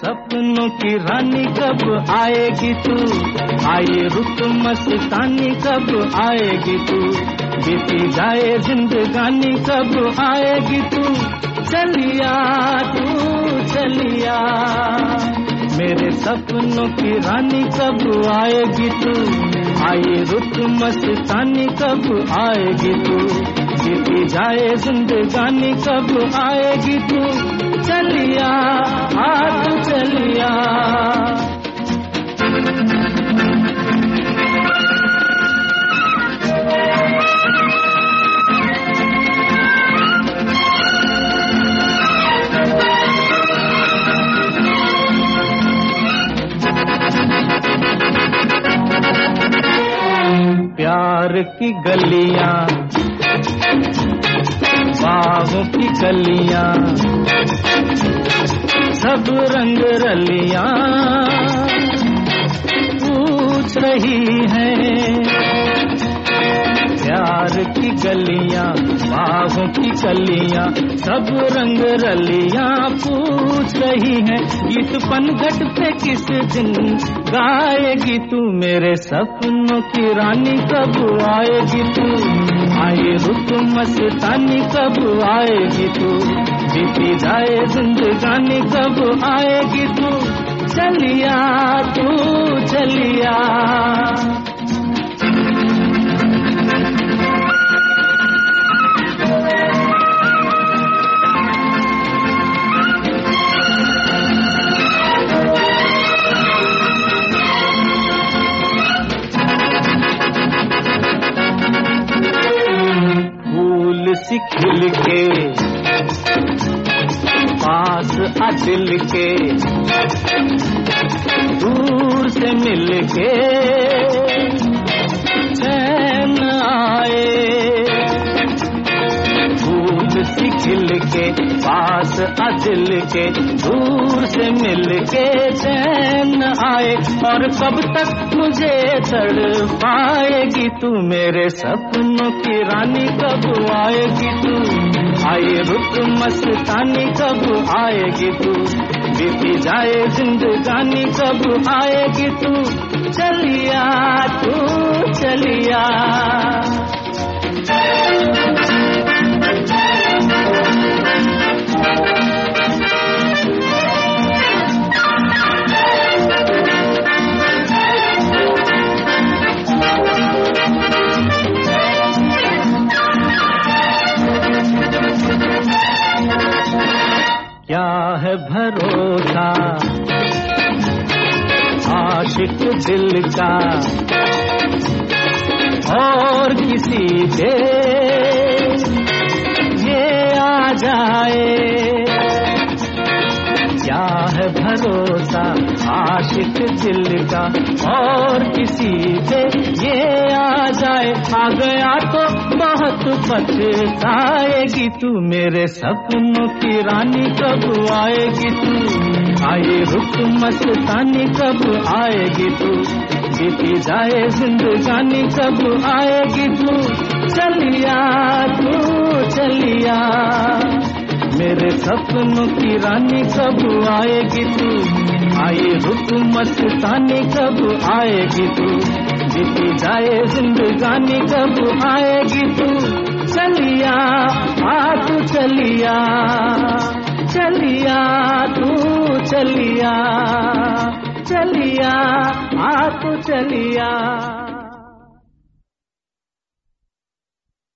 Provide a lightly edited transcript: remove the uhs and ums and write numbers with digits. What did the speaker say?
सपनों की रानी कब आएगी तू, आए रुत मस्तानी कब आएगी तू, बीती जाए जिंदगानी कब आएगी तू, चलिया तू चलिया, मेरे सपनों की रानी कब आएगी तू, आए रुत मस्तानी कब आएगी तू, बीती जाए जिंदगानी कब आएगी तू, चलिया आ तू चलिया। प्यार की गलियां, बाहों की कलियां, सब रंग रलियां पूछ रही हैं। प्यार की गलियां, बाहों की कलियां, सब रंग रलियां पूछ रही हैं। गीत पनघट पे किस दिन गाएगी तू, मेरे सपनों की रानी कब आएगी तू, आए रुत मस्तानी कब आएगी तू, बीती जाए जिंदगानी कब आएगी तू, चलिया तू चलिया। सी खिल के पास आ दिल के, दूर से मिल के चैन आए, फूल सी खिल के पास आ दिल के, दूर से मिल के चैन आए। और कब तक मुझे तड़पाएगी तू, मेरे सपनों की रानी कब आएगी तू, आए रुत मस्तानी कब आएगी तू, बीती जाए जिंदगानी कब आएगी तू, चलिया तू चलिया। क्या है भरोसा आशिक दिल का और किसी पे ये आ जाए, क्या है भरोसा आशिक दिल का और किसी पे ये आ जाए। आ गया तो बहुत पछताएगी तू, मेरे सपनों की रानी कब आएगी तू, आए रुत मस्तानी कब आएगी तू, बीती जाए जिंदगानी कब आएगी तू, चलिया तू चलिया, मेरे सपनों की रानी कब आएगी तू, आए रुत मस्तानी कब आएगी तू, बीती जाए जिंदगानी कब आएगी तू, चलिया आ तू चलिया, चलिया तू चलिया, चलिया आ तू चलिया।